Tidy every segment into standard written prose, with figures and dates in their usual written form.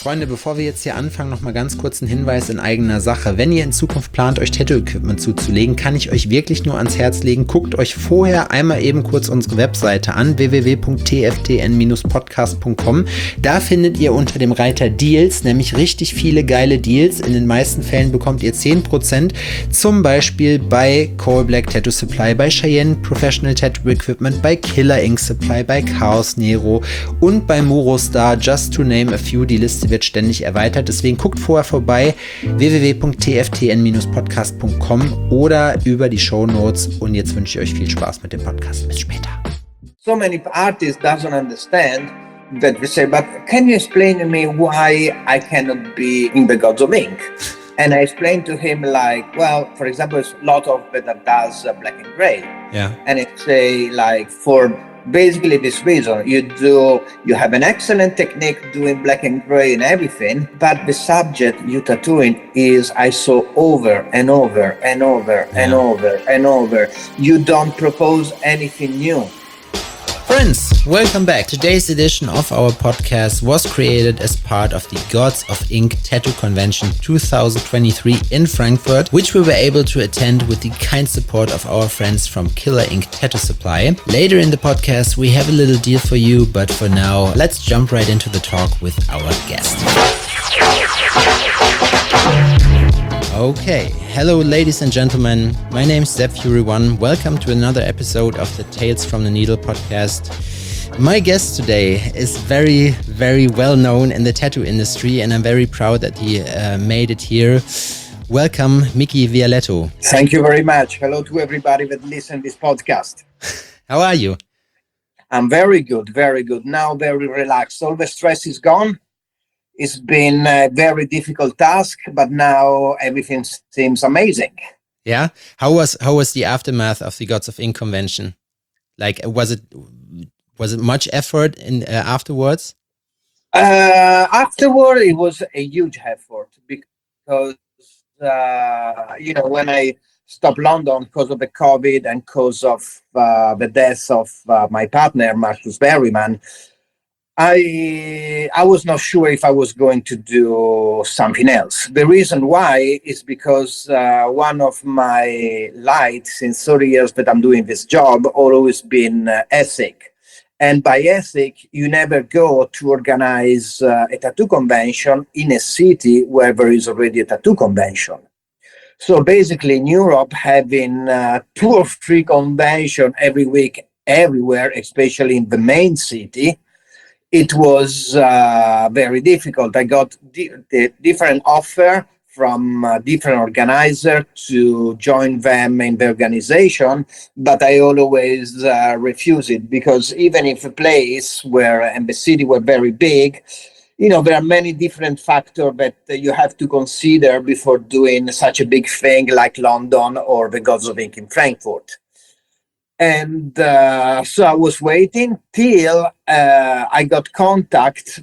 Freunde, bevor wir jetzt hier anfangen, noch mal ganz kurz ein Hinweis in eigener Sache. Wenn ihr in Zukunft plant, euch Tattoo-Equipment zuzulegen, kann ich euch wirklich nur ans Herz legen. Guckt euch vorher einmal eben kurz unsere Webseite an, www.tftn-podcast.com. Da findet ihr unter dem Reiter Deals nämlich richtig viele geile Deals. In den meisten Fällen bekommt ihr 10%, zum Beispiel bei Coal Black Tattoo Supply, bei Cheyenne Professional Tattoo Equipment, bei Killer Ink Supply, bei Chaos Nero und bei Murostar, just to name a few. Die Liste wird ständig erweitert, deswegen guckt vorher vorbei, www.tftn-podcast.com oder über die Shownotes, und jetzt wünsche ich euch viel Spaß mit dem Podcast. Bis später. So many artists doesn't understand that we say, but can you explain to me why I cannot be in the Gods of Ink? And I explained to him like, well, for example, it's a lot of that does black and gray. Yeah. And it's say like for basically this reason, you have an excellent technique doing black and gray and everything, but the subject you tattooing is I saw over and over and over and over and over. You don't propose anything new. Friends, welcome back. Today's edition of our podcast was created as part of the Gods of Ink Tattoo Convention 2023 in Frankfurt, which we were able to attend with the kind support of our friends from Killer Ink Tattoo Supply. Later in the podcast, we have a little deal for you, but for now, let's jump right into the talk with our guest. Okay, hello ladies and gentlemen, my name is Sepp Fury One. Welcome to another episode of the Tales from the Needle podcast. My guest today is very, very well known in the tattoo industry, and I'm very proud that he made it here. Welcome, Mickey Vialetto. Thank you very much. Hello to everybody that listen to this podcast. How are you? I'm very good, very good. Now very relaxed. All the stress is gone. It's been a very difficult task, but now everything seems amazing. Yeah. How was the aftermath of the Gods of Ink convention? Like, was it much effort in afterwards? Afterward, it was a huge effort because when I stopped London because of the COVID and because of the death of my partner Marcus Berryman, I was not sure if I was going to do something else. The reason why is because one of my lights in 30 years that I'm doing this job always been ethic. And by ethic, you never go to organize a tattoo convention in a city where there is already a tattoo convention. So basically in Europe, having 2 or 3 conventions every week, everywhere, especially in the main city, it was very difficult. I got different offer from different organizers to join them in the organization, but I always refuse it because even if a place and the city were very big, there are many different factors that you have to consider before doing such a big thing like London or the Gods of Ink in Frankfurt. And so I was waiting till I got contact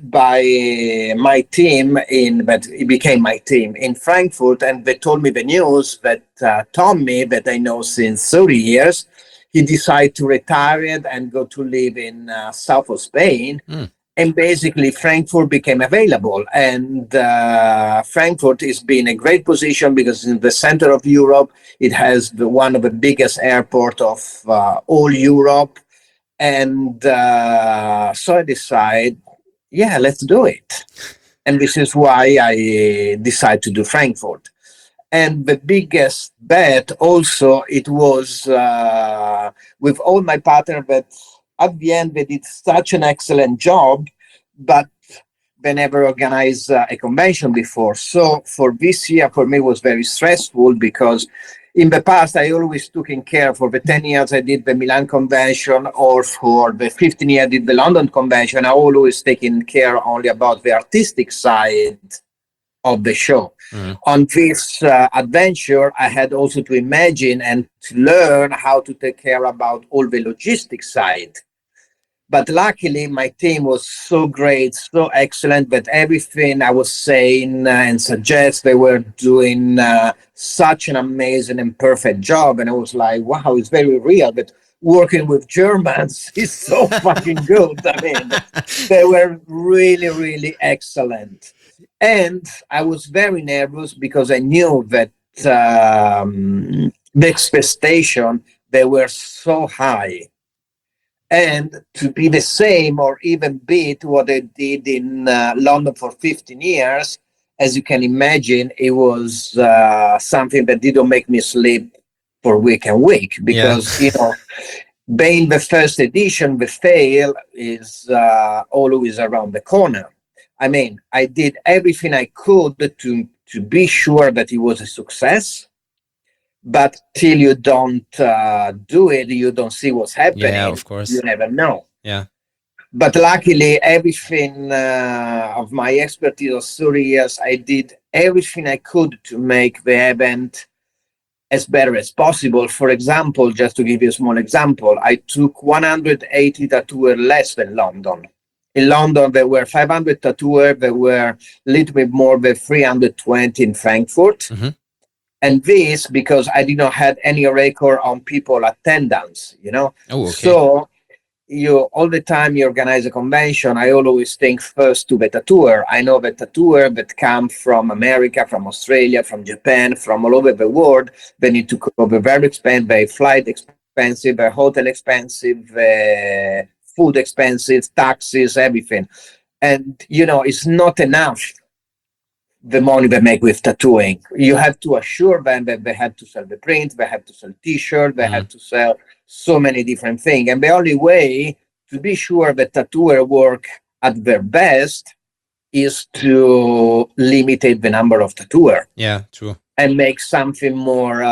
by my team but it became my team in Frankfurt, and they told me the news that Tommy, that I know since 30 years, he decided to retire and go to live in south of Spain. And basically Frankfurt became available, and Frankfurt has been a great position because in the center of Europe, it has one of the biggest airports of all Europe. And so I decided, let's do it. And this is why I decided to do Frankfurt. And the biggest bet also, it was with all my partners that at the end, they did such an excellent job, but they never organized a convention before. So for this year, for me, it was very stressful because in the past, I always took in care for the 10 years I did the Milan convention, or for the 15 years I did the London convention. I always taken care only about the artistic side of the show. On this adventure, I had also to imagine and to learn how to take care about all the logistics side. But luckily, my team was so great, so excellent, that everything I was saying and suggest, they were doing such an amazing and perfect job. And I was like, wow, it's very real. But working with Germans is so fucking good. I mean, they were really, really excellent. And I was very nervous because I knew that the expectation, they were so high. And to be the same or even beat what I did in London for 15 years, as you can imagine, it was something that didn't make me sleep for week and week because, being the first edition, the fail is always around the corner. I mean, I did everything I could to be sure that it was a success. But till you don't do it, you don't see what's happening. Yeah, of course. You never know. Yeah. But luckily, everything of my expertise of 30 years, I did everything I could to make the event as better as possible. For example, just to give you a small example, I took 180 tattooers less than London. In London, there were 500 tattooers. There were a little bit more than 320 in Frankfurt. Mm-hmm. And this because I did not have any record on people attendance, Oh, okay. So all the time you organize a convention, I always think first to the tattooer. I know the tattooer that come from America, from Australia, from Japan, from all over the world. They need to cover very expensive, their flight expensive, their hotel expensive, food expenses, taxes, everything. And, it's not enough the money they make with tattooing. You have to assure them that they have to sell the print, they have to sell t-shirts, they have to sell so many different things. And the only way to be sure that tattooers work at their best is to limit the number of tattooers. Yeah, true. And make something more,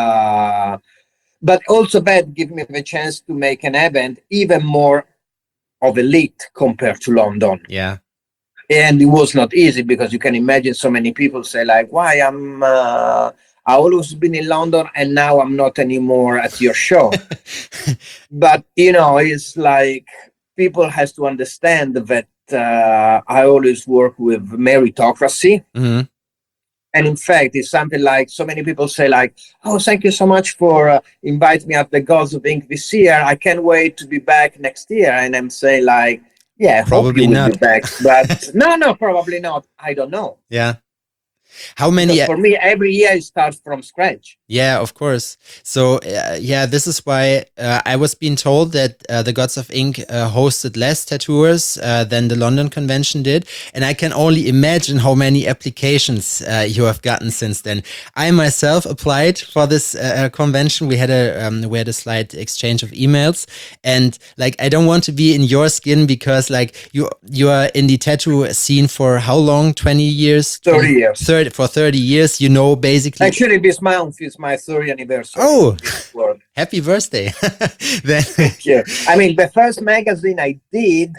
but also that give me the chance to make an event even more of elite compared to London. Yeah. And it was not easy because you can imagine so many people say like, why I always been in London and now I'm not anymore at your show. But, it's like people has to understand that I always work with meritocracy. Mm-hmm. And in fact, it's something like so many people say like, oh, thank you so much for inviting me at the Gods of Ink this year. I can't wait to be back next year. And I'm saying like, yeah, probably hope you will not. be back. But no, probably not. I don't know. Yeah. How many? Because for me, every year it starts from scratch. Yeah, of course. So, this is why I was being told that the Gods of Ink hosted less tattooers than the London convention did. And I can only imagine how many applications you have gotten since then. I myself applied for this convention. We had a slight exchange of emails. And like, I don't want to be in your skin because like you are in the tattoo scene for how long? 20 years? 30 years. For 30 years, basically. Actually, this month is my 30th anniversary. Oh, happy birthday. Thank you. I mean, the first magazine I did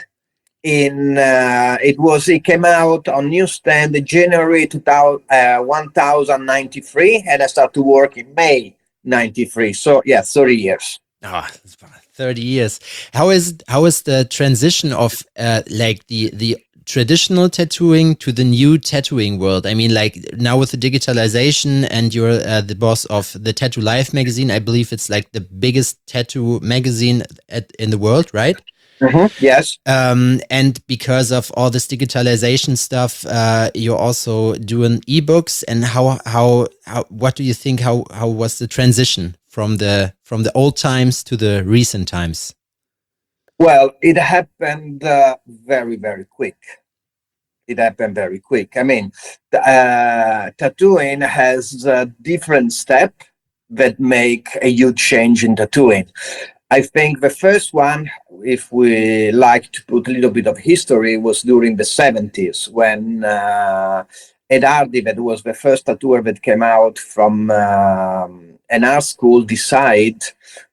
it came out on newsstand January 1093, and I started to work in May 93. So yeah, 30 years. Oh, 30 years. How is the transition of like the traditional tattooing to the new tattooing world? I mean, like now with the digitalization, and you're the boss of the Tattoo Life magazine. I believe it's like the biggest tattoo magazine in the world, right? Mm-hmm. Yes. And because of all this digitalization stuff, you're also doing ebooks. And what do you think? How was the transition from the old times to the recent times? Well, it happened very, very quick. It happened very quick. I mean, tattooing has different steps that make a huge change in tattooing. I think the first one, if we like to put a little bit of history, was during the 70s when Ed Hardy, that was the first tattooer that came out from an art school, decided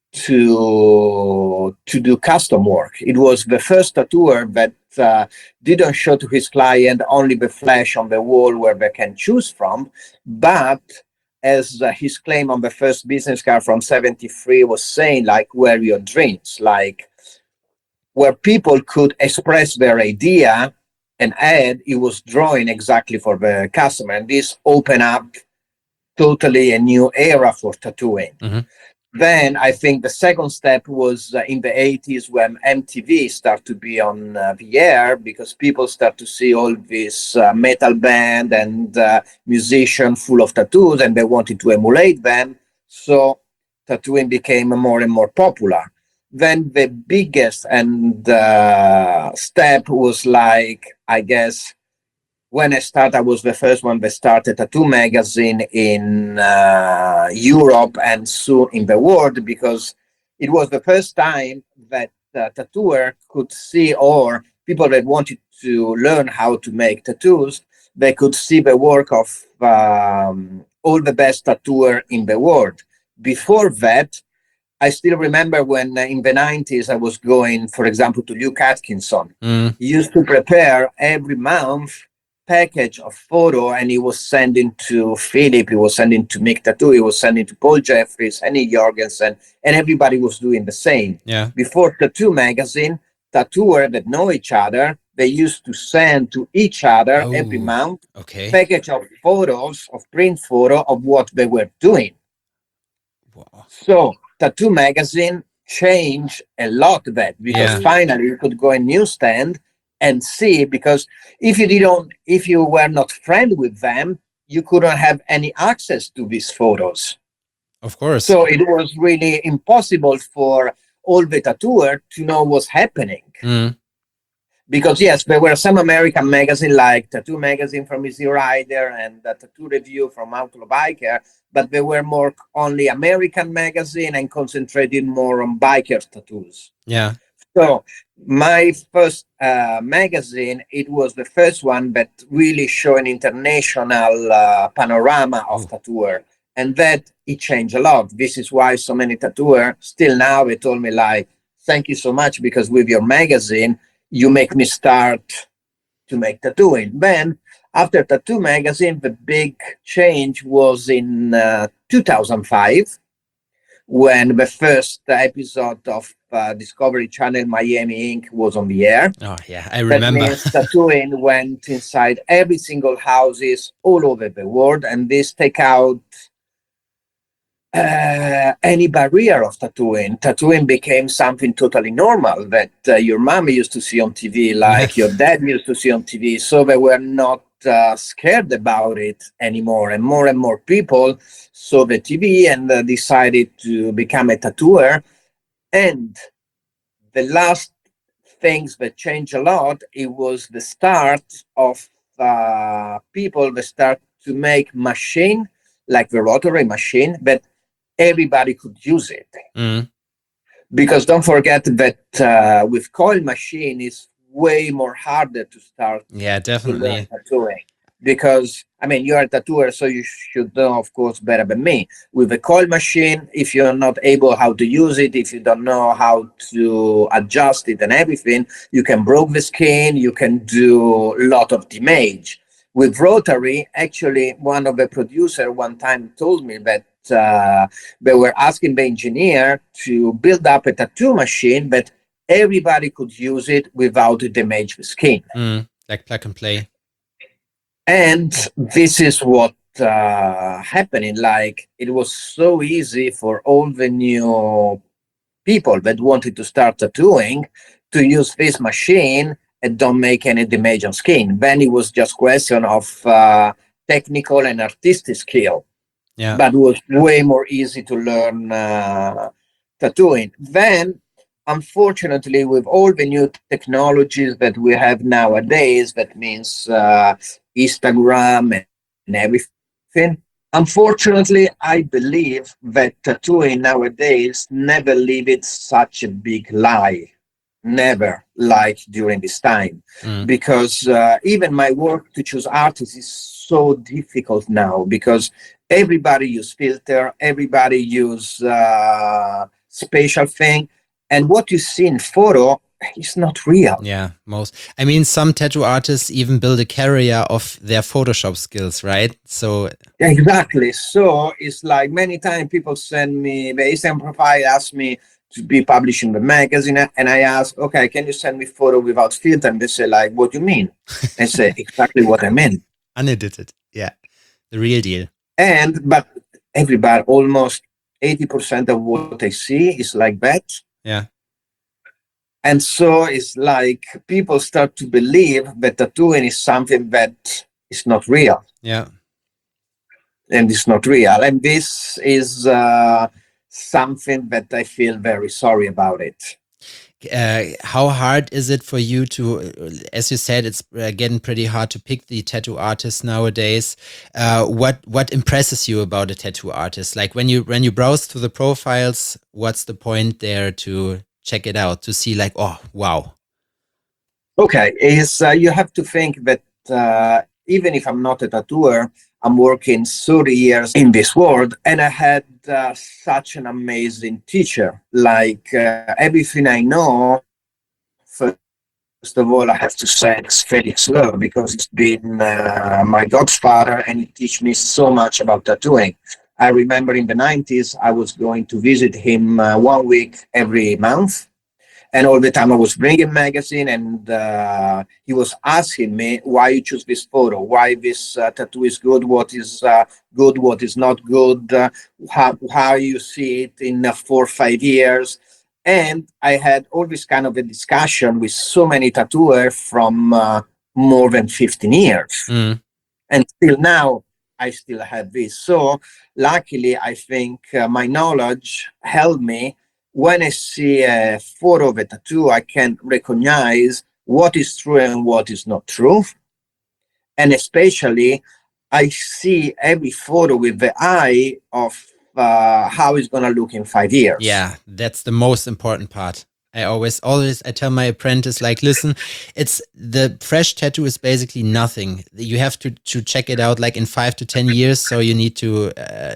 to do custom work. It was the first tattooer that didn't show to his client only the flash on the wall where they can choose from, but as his claim on the first business card from 73 was saying, like, where your dreams, like where people could express their idea and add, it was drawing exactly for the customer. And this opened up totally a new era for tattooing. Mm-hmm. Then I think the second step was in the 80s when MTV started to be on the air, because people start to see all this metal band and musician full of tattoos, and they wanted to emulate them. So tattooing became more and more popular. Then the biggest and step was like, I guess, when I started, I was the first one that started a tattoo magazine in Europe and soon in the world, because it was the first time that tattooer could see, or people that wanted to learn how to make tattoos, they could see the work of all the best tattooer in the world. Before that, I still remember when in the 90s I was going, for example, to Luke Atkinson. He used to prepare every month package of photo, and he was sending to Philip, he was sending to Mick Tattoo, he was sending to Paul Jeffries, Henny Jorgensen, and everybody was doing the same. Yeah. Before Tattoo Magazine, tattooers that know each other, they used to send to each other every month package of photos, of print photo of what they were doing. Wow. So Tattoo Magazine changed a lot that, because finally you could go in newsstand and see, because if you were not friend with them, you couldn't have any access to these photos. Of course. So it was really impossible for all the tattooers to know what's happening. Because yes, there were some American magazines like Tattoo Magazine from Easy Rider and the Tattoo Review from Outlaw Biker, but they were more only American magazine and concentrated more on biker tattoos. Yeah. So my first magazine, it was the first one that really showed an international panorama of tattooer, and that it changed a lot. This is why so many tattooer still now, they told me like, thank you so much, because with your magazine, you make me start to make tattooing. Then after Tattoo Magazine, the big change was in 2005, when the first episode of Discovery Channel Miami Inc. was on the air. Oh yeah, I remember. That means tattooing went inside every single houses all over the world, and this take out any barrier of tattooing. Tattooing became something totally normal that your mom used to see on TV, like your dad used to see on TV. So they were not scared about it anymore, and more people saw the TV and decided to become a tattooer. And the last things that changed a lot, it was the start of people that start to make machine, like the rotary machine, but everybody could use it. Because don't forget that with coil machine, it's way more harder to start. Yeah, definitely. Tattooing, because I mean, you're a tattooer, so you should know, of course, better than me. With a coil machine, if you're not able how to use it, if you don't know how to adjust it and everything, you can break the skin, you can do a lot of damage. With rotary, actually, one of the producer one time told me that they were asking the engineer to build up a tattoo machine, but everybody could use it without damage the skin. Like plug and play. And this is what happening. Like, it was so easy for all the new people that wanted to start tattooing to use this machine and don't make any damage on skin. Then it was just question of technical and artistic skill. Yeah. But it was way more easy to learn tattooing. Then, unfortunately, with all the new technologies that we have nowadays, that means Instagram and everything, unfortunately, I believe that tattooing nowadays never lived such a big lie. Never, like during this time. Because even my work to choose artists is so difficult now, because everybody use filter, everybody use spatial thing, and what you see in photo is not real. Yeah, I mean, some tattoo artists even build a career of their Photoshop skills, right? So exactly. So it's like many times people send me the Instagram profile, ask me to be published in the magazine, and I ask, okay, can you send me photo without filter? And they say, like, what do you mean? I say, exactly what I mean. Unedited, yeah, the real deal. But everybody, almost 80% of what I see is like that. Yeah. And so it's like people start to believe that tattooing is something that is not real. Yeah. And it's not real. And this is something that I feel very sorry about it. How hard is it for you to, as you said, it's getting pretty hard to pick the tattoo artists nowadays. What impresses you about a tattoo artist? Like when you browse through the profiles, what's the point there to check it out, to see like, oh, wow. Okay, is you have to think that even if I'm not a tattooer, I'm working 30 years in this world, and I had such an amazing teacher. Like everything I know, first of all, I have to say it's Felix Lowe, because it's been my godfather, and he teach me so much about tattooing. I remember in the 90s, I was going to visit him 1 week every month. And all the time I was bringing magazine, and he was asking me why you choose this photo, why this tattoo is good, what is good, what is not good, how you see it in 4 or 5 years. And I had all this kind of a discussion with so many tattooers from more than 15 years. Mm. And still now, I still have this. So luckily, I think my knowledge helped me. When I see a photo of a tattoo, I can recognize what is true and what is not true. And especially, I see every photo with the eye of how it's going to look in 5 years. Yeah, that's the most important part. I always I tell my apprentice, like, listen, it's the fresh tattoo is basically nothing. You have to check it out like in 5 to 10 years. So you need to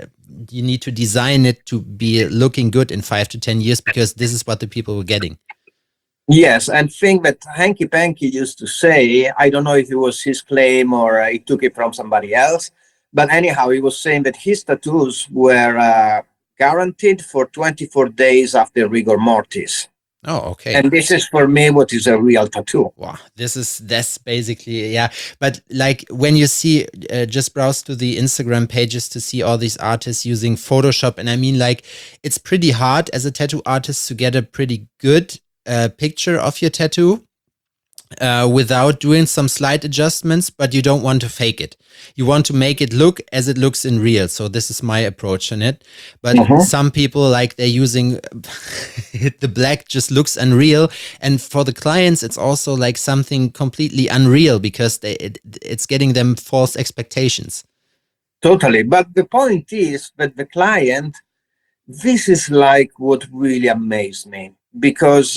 design it to be looking good in 5 to 10 years, because this is what the people were getting. Yes, and thing that Hanky Panky used to say, I don't know if it was his claim or he took it from somebody else, but anyhow, he was saying that his tattoos were guaranteed for 24 days after rigor mortis. Oh, okay. And this is for me what is a real tattoo. Wow, that's basically, yeah. But like when you see, just browse to the Instagram pages to see all these artists using Photoshop, and I mean, like, it's pretty hard as a tattoo artist to get a pretty good picture of your tattoo without doing some slight adjustments, but you don't want to fake it. You want to make it look as it looks in real. So this is my approach on it. But some people, like, they're using the black just looks unreal. And for the clients, it's also like something completely unreal, because it's getting them false expectations. Totally. But the point is that the client, this is like what really amazed me, because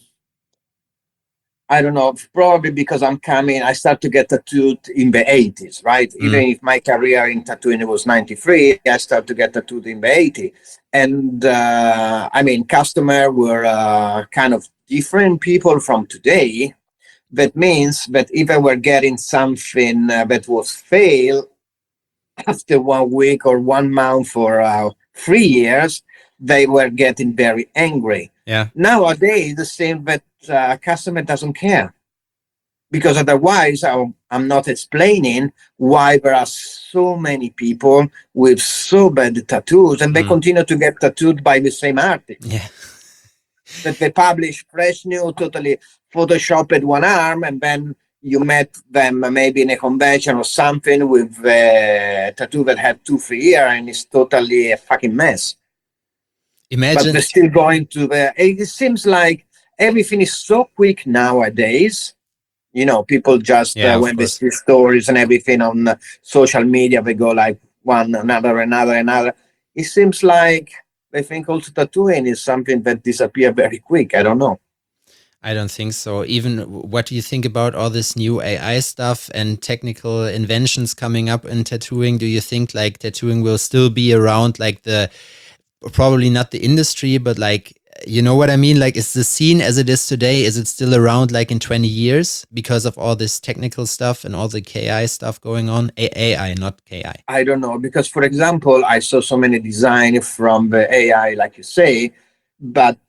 I don't know, probably because I started to get tattooed in the 80s, right? Even if my career in tattooing was 93, I started to get tattooed in the 80s. And I mean, customers were kind of different people from today. That means that if I were getting something that was fail after 1 week or 1 month or 3 years, they were getting very angry. Yeah. Nowadays, the same, but customer doesn't care, because otherwise I'm not explaining why there are so many people with so bad tattoos, and they continue to get tattooed by the same artist. Yeah. That they publish fresh new, totally photoshopped one arm, and then you met them maybe in a convention or something with a tattoo that had 2-3 years, and it's totally a fucking mess. Imagine. But they're still going to the. It seems like everything is so quick nowadays. You know, people just when they see stories and everything on social media, they go like one another. It seems like they think also tattooing is something that disappears very quick. I don't know. I don't think so. Even what do you think about all this new AI stuff and technical inventions coming up in tattooing? Do you think like tattooing will still be around, like probably not the industry, but like, you know what I mean? Like, is the scene as it is today, is it still around like in 20 years because of all this technical stuff and all the KI stuff going on? AI, not KI. I don't know, because for example, I saw so many design from the AI, like you say, but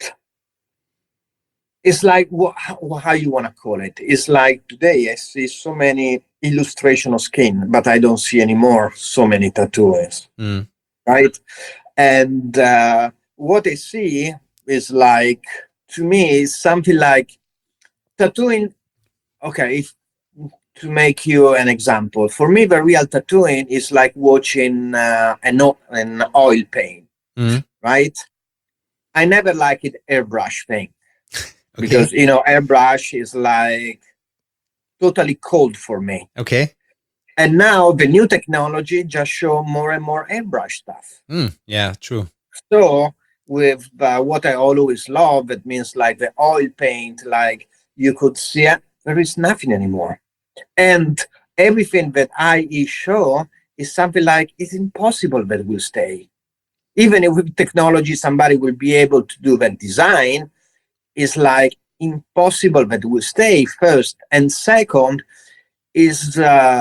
it's like how you want to call it. It's like today I see so many illustration of skin, but I don't see anymore so many tattoos, right? And what I see is like, to me, is something like tattooing. Okay, to make you an example, for me, the real tattooing is like watching an oil paint, Mm. right? I never like it airbrush thing Okay. because airbrush is like totally cold for me. Okay. And now the new technology just show more and more airbrush stuff. Yeah, true. So with what I always love, it means like the oil paint, like you could see it, there is nothing anymore. And everything that IE show is something like it's impossible that will stay. Even if with technology somebody will be able to do that design, it's like impossible that will stay first. And second is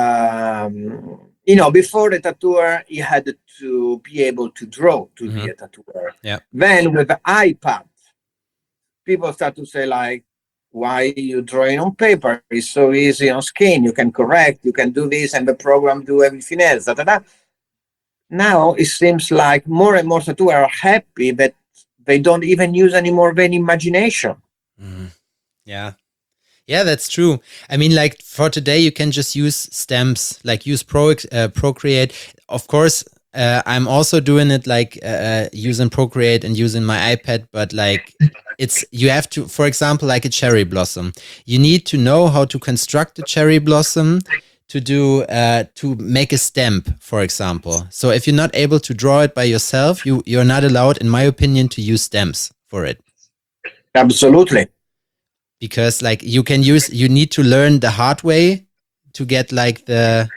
before the tattooer he had to be able to draw to be a tattooer. Yeah. Then with the iPad, people start to say like, why you drawing on paper? It's so easy on screen. You can correct, you can do this, and the program do everything else. Da, da, da. Now it seems like more and more tattooers are happy that they don't even use anymore their imagination. Yeah. Yeah, that's true. I mean, like for today, you can just use stamps, like use Procreate. Of course, I'm also doing it like using Procreate and using my iPad, but like you have to, for example, like a cherry blossom. You need to know how to construct a cherry blossom to do to make a stamp, for example. So if you're not able to draw it by yourself, you're not allowed, in my opinion, to use stamps for it. Absolutely. Because like you need to learn the hard way to get like the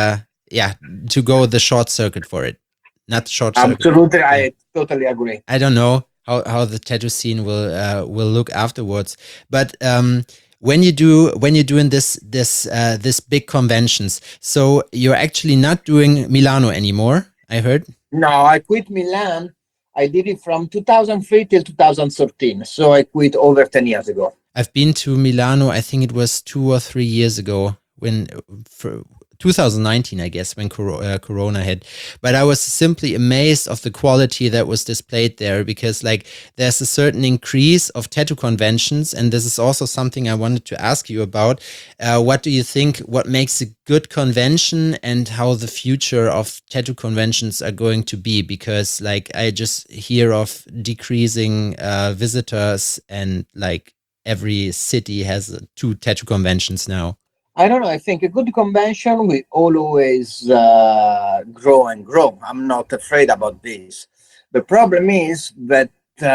to go the short circuit for it, not short circuit. Absolutely, yeah. I totally agree. I don't know how the tattoo scene will look afterwards, but when you're doing this big conventions, so you're actually not doing Milano anymore, I heard. No, I quit Milan. I did it from 2003 till 2013, so I quit over 10 years ago. I've been to Milano, I think it was 2 or 3 years ago, for 2019, I guess, when Corona hit. But I was simply amazed of the quality that was displayed there, because like there's a certain increase of tattoo conventions. And this is also something I wanted to ask you about. What do you think, what makes a good convention, and how the future of tattoo conventions are going to be? Because like I just hear of decreasing visitors, and like every city has 2 tattoo conventions now. I don't know. I think a good convention will always grow and grow. I'm not afraid about this. The problem is that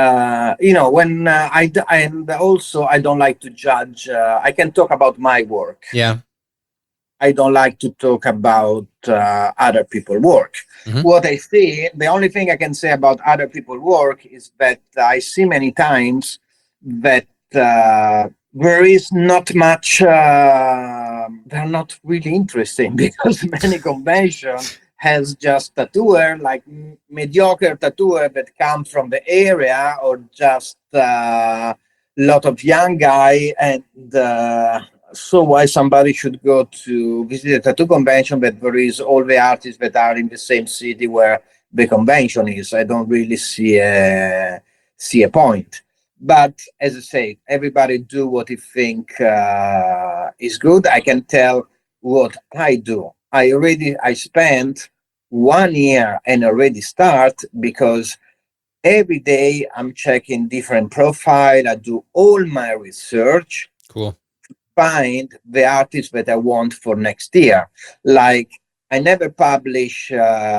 when and also I don't like to judge. I can talk about my work. Yeah. I don't like to talk about other people's work. Mm-hmm. What I see, the only thing I can say about other people's work is that I see many times that there is not much, they're not really interesting, because many convention has just tattooer, like mediocre tattooer that come from the area, or just a lot of young guy. And so why somebody should go to visit a tattoo convention, but there is all the artists that are in the same city where the convention is? I don't really see a point. But as I say, everybody do what you think is good. I can tell what I do. I spent 1 year and already start, because every day I'm checking different profile. I do all my research. Cool. To find the artists that I want for next year. Like I never publish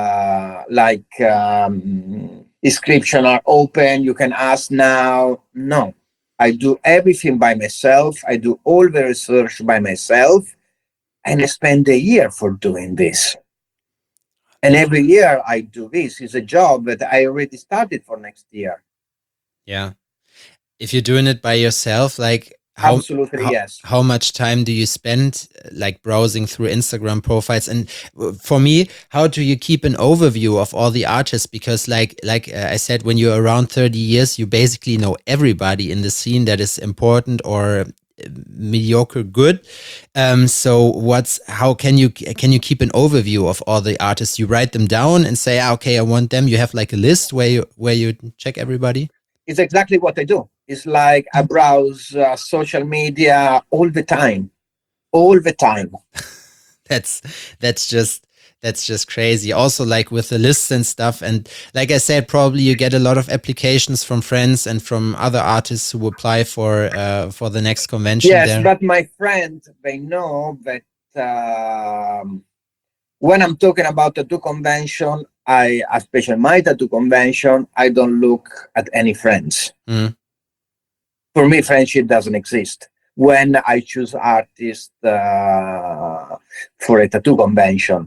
inscription are open, you can ask now. No, I do everything by myself. I do all the research by myself, and I spend a year for doing this. And every year I do this. It's a job that I already started for next year. Yeah. If you're doing it by yourself, like absolutely, yes. How much time do you spend like browsing through Instagram profiles? And for me, how do you keep an overview of all the artists? Because like I said, when you're around 30 years, you basically know everybody in the scene that is important or mediocre good. So how can you keep an overview of all the artists? You write them down and say, okay, I want them. You have like a list where you check everybody. It's exactly what I do. It's like I browse social media all the time. That's just crazy. Also, like with the lists and stuff, and like I said, probably you get a lot of applications from friends and from other artists who apply for the next convention. Yes, there. But my friends, they know that when I'm talking about tattoo convention, especially my tattoo convention, I don't look at any friends. Mm. For me, friendship doesn't exist when I choose artists for a tattoo convention.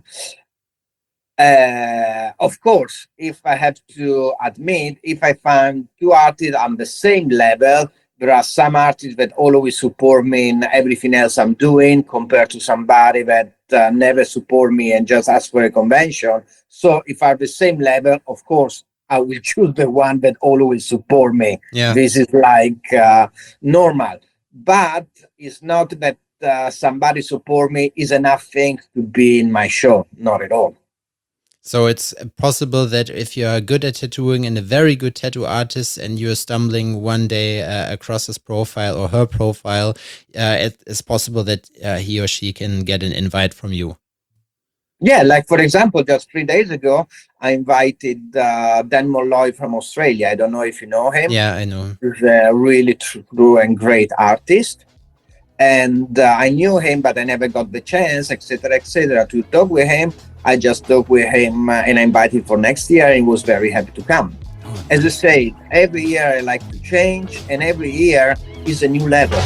Of course, if I have to admit, if I find two artists on the same level, there are some artists that always support me in everything else I'm doing compared to somebody that never support me and just ask for a convention. So if I'm the same level, of course, I will choose the one that always support me. Yeah. This is like normal. But it's not that somebody support me is enough thing to be in my show. Not at all. So it's possible that if you are good at tattooing and a very good tattoo artist and you're stumbling one day across his profile or her profile, it is possible that he or she can get an invite from you. Yeah, like for example, just 3 days ago, I invited Dan Molloy from Australia. I don't know if you know him. Yeah, I know. He's a really true and great artist. And I knew him, but I never got the chance, etc., to talk with him. I just talked with him and I invited for next year, and he was very happy to come. As I say, every year I like to change, and every year is a new level.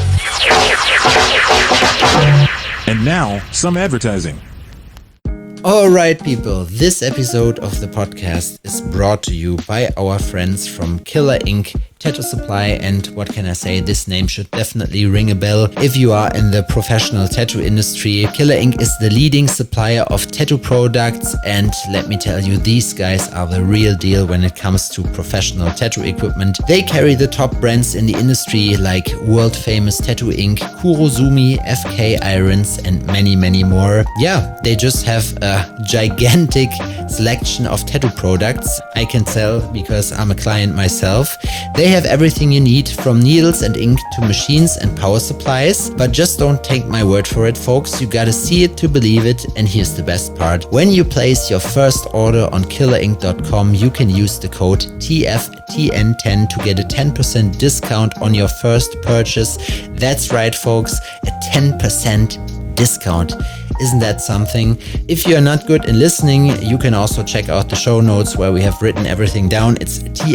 And now, some advertising. All right, people, this episode of the podcast is brought to you by our friends from Killer Ink Tattoo Supply, and what can I say, this name should definitely ring a bell if you are in the professional tattoo industry. Killer Ink is the leading supplier of tattoo products, and let me tell you, these guys are the real deal when it comes to professional tattoo equipment. They carry the top brands in the industry like world famous Tattoo Ink, Kurozumi, FK Irons, and many, many more. Yeah, they just have a gigantic selection of tattoo products. I can tell because I'm a client myself. They have everything you need, from needles and ink to machines and power supplies. But just don't take my word for it, folks. You gotta see it to believe it. And here's the best part. When you place your first order on killerink.com, you can use the code TFTN10 to get a 10% discount on your first purchase. That's right, folks, a 10% discount. Isn't that something? If you're not good in listening, you can also check out the show notes where we have written everything down. It's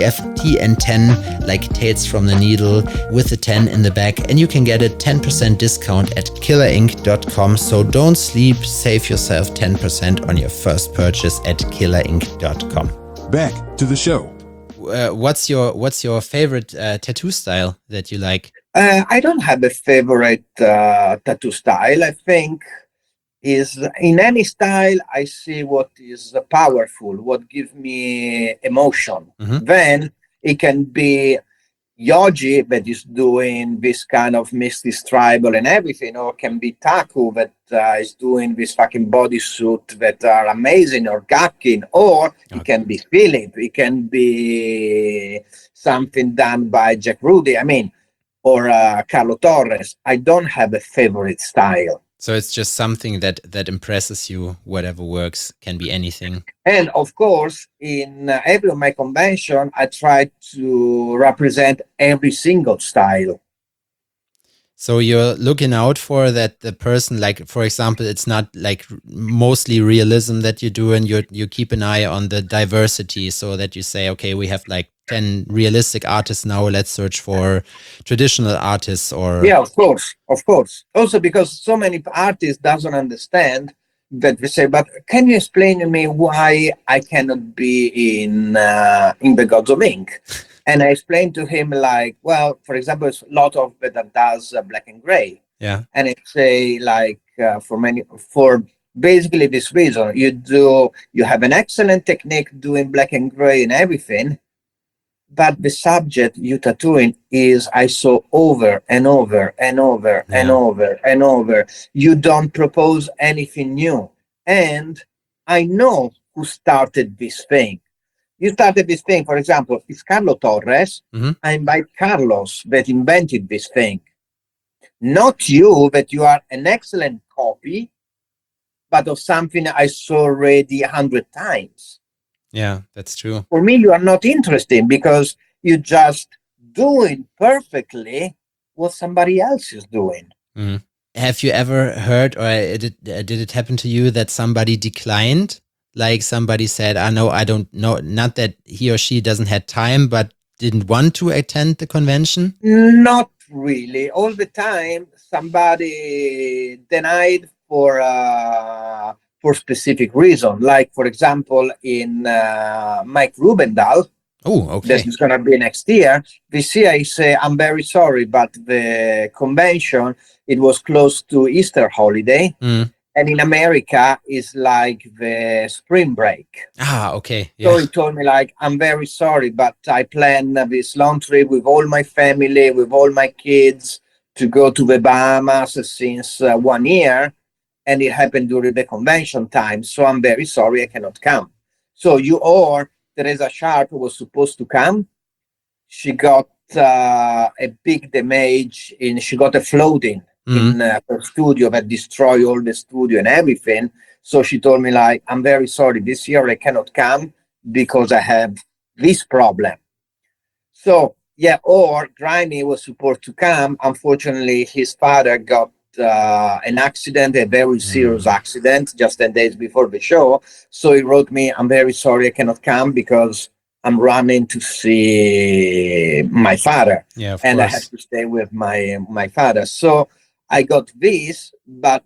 TFTN10, like Tales from the Needle, with a 10 in the back, and you can get a 10% discount at killerink.com. So don't sleep, save yourself 10% on your first purchase at killerink.com. Back to the show. What's your favorite tattoo style that you like? I don't have a favorite tattoo style. I think is in any style I see what is powerful, what gives me emotion. Mm-hmm. Then it can be Yoji that is doing this kind of mystic tribal and everything, or can be Taku that is doing this fucking bodysuit that are amazing, or Gakin, or it can be Philip, it can be something done by Jack Rudy, or Carlo Torres. I don't have a favorite style. So it's just something that impresses you, whatever works, can be anything. And of course, in every of my convention, I try to represent every single style. So you're looking out for that the person, like, for example, it's not like mostly realism that you do, and you keep an eye on the diversity, so that you say, okay, we have like 10 realistic artists now, let's search for traditional artists. Or yeah, of course. Also because so many artists doesn't understand that we say, but can you explain to me why I cannot be in the Gods of Ink? And I explained to him, like, well, for example, it's a lot of that does black and gray. Yeah. And it say, like, for basically this reason, you have an excellent technique doing black and gray and everything, but the subject you tattooing is I saw over and over and over and Yeah. over and over. You don't propose anything new. And I know who started this thing. You started this thing, for example, it's Carlo Torres. Hmm. I invite Carlos that invented this thing. Not you, that you are an excellent copy, but of something I saw already 100 times. Yeah, that's true. For me, you are not interesting because you just doing perfectly what somebody else is doing. Mhm. Have you ever heard, or did it happen to you that somebody declined? Like somebody said, "I know, I don't know," not that he or she doesn't have time, but didn't want to attend the convention? Not really. All the time, somebody denied for specific reason. Like, for example, in Mike Rubendahl, Oh, that okay. is going to be next year. This year, I say, I'm very sorry, but the convention, it was close to Easter holiday. Mm. And in America, it's like the spring break. Ah, okay. So Yeah. he told me, like, I'm very sorry, but I plan this long trip with all my family, with all my kids, to go to the Bahamas since 1 year. And it happened during the convention time. So I'm very sorry, I cannot come. So you or Teresa Sharp was supposed to come. She got a big damage she got a flooding in her studio that destroyed all the studio and everything. So she told me, like, I'm very sorry, this year I cannot come because I have this problem. So yeah, or Grimy was supposed to come. Unfortunately, his father got an accident, a very serious accident, just 10 days before the show. So he wrote me, I'm very sorry I cannot come because I'm running to see my father. Yeah, of And I course. have to stay with my father. So I got this, but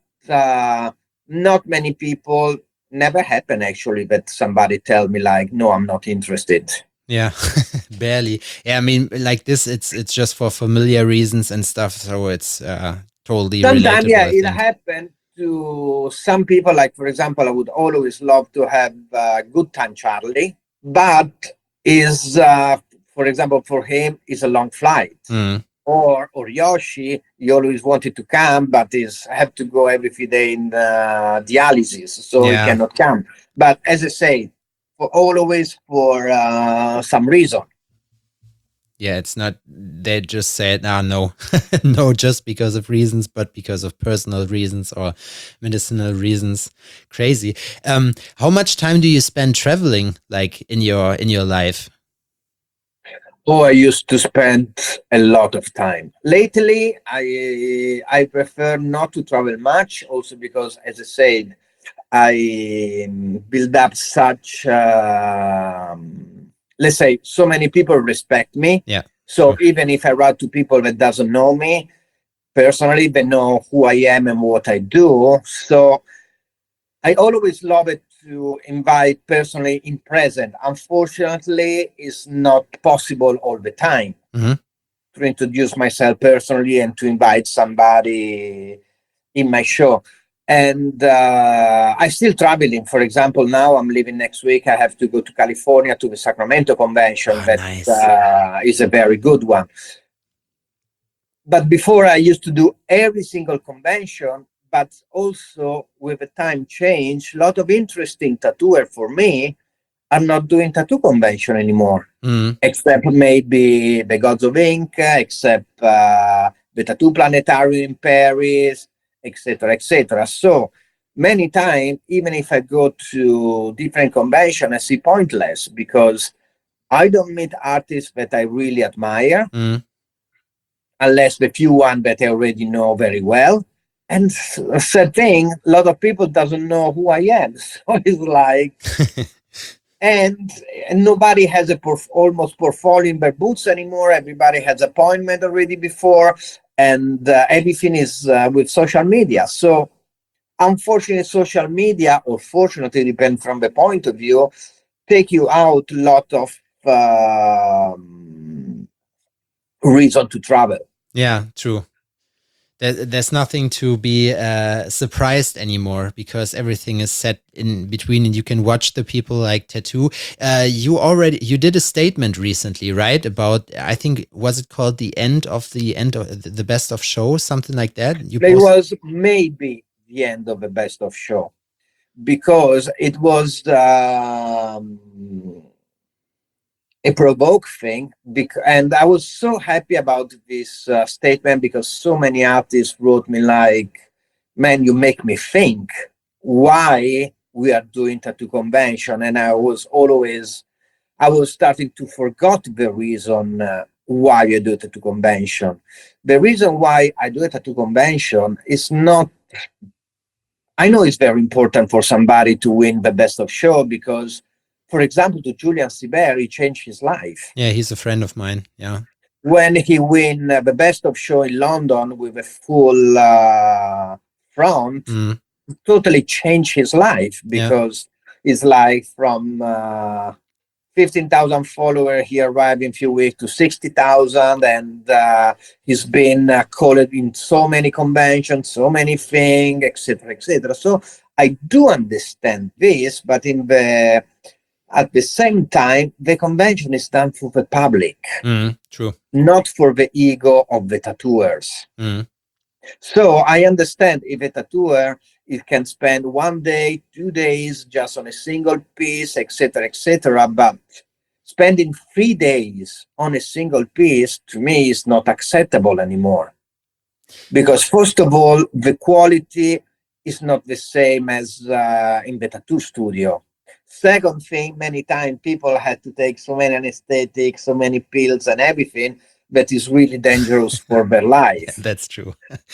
not many people, never happened actually that somebody tell me, like, no, I'm not interested. Yeah, barely. Yeah, I mean, like this, it's just for familiar reasons and stuff, so it's totally Sometimes, relatable, yeah, I it think. happened to some people. Like, for example, I would always love to have Good Time Charlie, but is, for example, for him, is a long flight. Mm. Or Yoshi, he always wanted to come, but is have to go every few days in dialysis, so he Yeah. cannot come. But as I say, for always for some reason. Yeah, it's not, they just said, no, no, just because of reasons, but because of personal reasons or medicinal reasons. Crazy. How much time do you spend traveling, like in your life? Oh, I used to spend a lot of time. Lately, I prefer not to travel much, also because, as I said, I build up such, let's say, so many people respect me. Yeah. So Sure. even if I write to people that doesn't know me personally, they know who I am and what I do. So I always love it to invite personally in present. Unfortunately, it's not possible all the time Mhm. to introduce myself personally and to invite somebody in my show. And I still traveling. For example, now I'm leaving next week. I have to go to California to the Sacramento convention. Oh, That nice. is a very good one. But before I used to do every single convention, but also with the time change, a lot of interesting tattooer for me are not doing tattoo convention anymore, except maybe the Gods of Ink, except the Tattoo Planetarium in Paris, etc., etc. So many times, even if I go to different convention, I see pointless because I don't meet artists that I really admire, unless the few one that I already know very well. And sad thing, a lot of people doesn't know who I am. So it's like, and nobody has almost portfolio in their boots anymore. Everybody has appointment already before, and everything is with social media. So unfortunately, social media, or fortunately, depend from the point of view, take you out a lot of reason to travel. Yeah, true. There's nothing to be surprised anymore because everything is set in between and you can watch the people like tattoo. You did a statement recently, right? About, I think, was it called the end of the best of show, something like that? It was maybe the end of the best of show because it was a provoke thing, and I was so happy about this statement because so many artists wrote me like, man, you make me think why we are doing tattoo convention. And I was starting to forget the reason why I do a tattoo convention. The reason why I do a tattoo convention is not, I know it's very important for somebody to win the best of show because, for example, to Julian Siberi changed his life. Yeah, he's a friend of mine. Yeah. When he win the best of show in London with a full front, totally changed his life because his life from 15,000 followers, he arrived in a few weeks to 60,000, and he's been called in so many conventions, so many things, etc., etc. So I do understand this, but at the same time, the convention is done for the public, true, not for the ego of the tattooers. So I understand if a tattooer, it can spend 1 day, 2 days just on a single piece, etc., etc. But spending 3 days on a single piece, to me, is not acceptable anymore. Because first of all, the quality is not the same as in the tattoo studio. Second thing, many times people had to take so many anesthetics, so many pills and everything that is really dangerous for their life. That's true.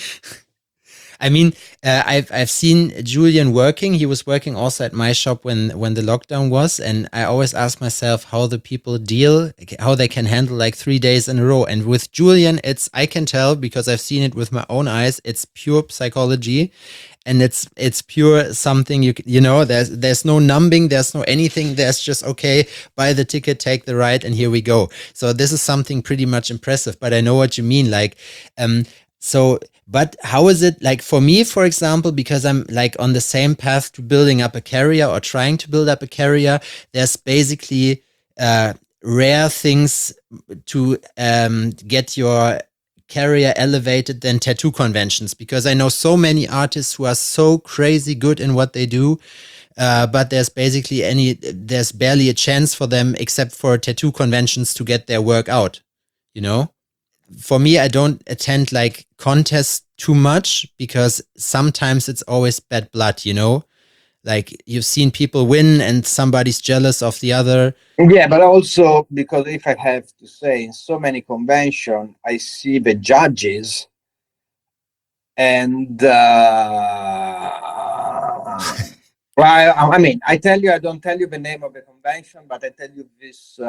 I mean, I've seen Julian working. He was working also at my shop when the lockdown was, and I always ask myself how the people how they can handle like 3 days in a row. And with Julian, I can tell because I've seen it with my own eyes. It's pure psychology, and it's pure something you know. There's no numbing, there's no anything. There's just, okay, buy the ticket, take the ride, and here we go. So this is something pretty much impressive. But I know what you mean, like But how is it like for me, for example, because I'm like on the same path to building up a career or trying to build up a career, there's basically rare things to get your career elevated than tattoo conventions, because I know so many artists who are so crazy good in what they do, but there's barely a chance for them except for tattoo conventions to get their work out, you know? For me, I don't attend like contests too much because sometimes it's always bad blood, you know? Like you've seen people win and somebody's jealous of the other. Yeah, but also because if I have to say, in so many conventions, I see the judges and well, I mean, I don't tell you the name of the convention, but I tell you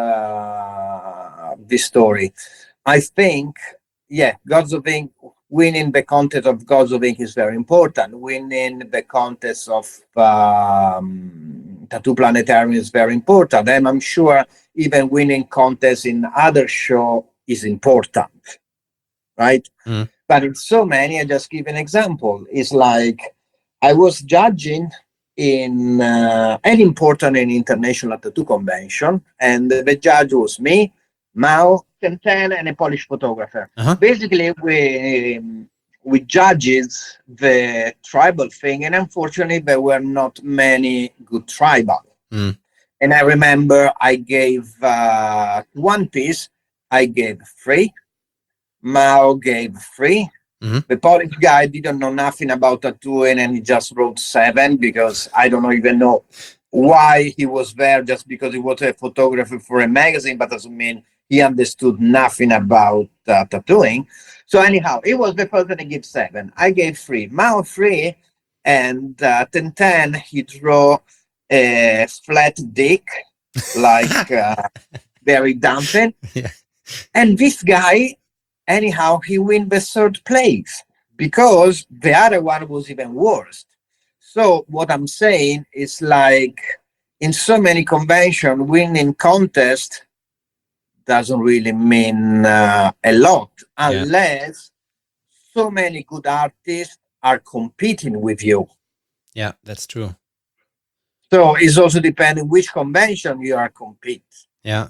this story. I think, Gods of Ink, winning the contest of Gods of Ink is very important. Winning the contest of Tattoo Planetarium is very important. And I'm sure even winning contests in other shows is important, right? But in so many, I just give an example. It's like I was judging in an important and international tattoo convention, and the judge was me, Mao, Tenten, and a Polish photographer. Basically, we judges the tribal thing, and unfortunately, there were not many good tribal. And I remember I gave one piece, I gave 3. Mao gave 3. The Polish guy didn't know nothing about tattooing, and he just wrote 7 because I don't even know why he was there, just because he was a photographer for a magazine, but doesn't mean he understood nothing about tattooing. So anyhow, he was the person to give 7. I gave 3. Mao 3, and Tenten, he drew a flat dick, like very dancing. Yeah. And this guy, anyhow, he win the 3rd place because the other one was even worse. So what I'm saying is, like, in so many conventions, winning contest doesn't really mean a lot unless so many good artists are competing with you. Yeah, that's true. So it's also depending which convention you are competing. Yeah.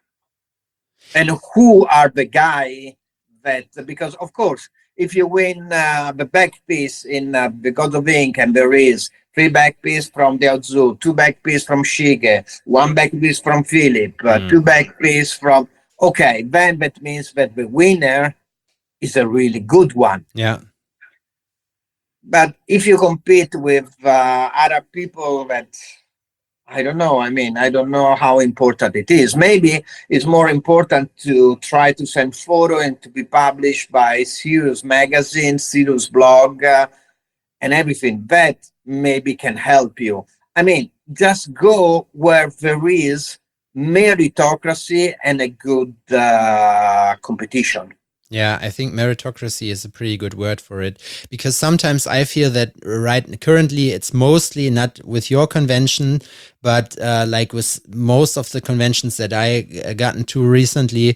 And who are the guy that, because of course, if you win the back piece in the God of Ink, and there is 3 back piece from Dao Zu, 2 back piece from Shige, 1 back piece from Philip, 2 back piece from, okay, then that means that the winner is a really good one. Yeah. But if you compete with other people that, I don't know. I mean, I don't know how important it is. Maybe it's more important to try to send photo and to be published by serious magazine, serious blog, and everything. That maybe can help you. I mean, just go where there is meritocracy and a good competition. Yeah, I think meritocracy is a pretty good word for it, because sometimes I feel that currently it's mostly not with your convention, but like with most of the conventions that I gotten to recently,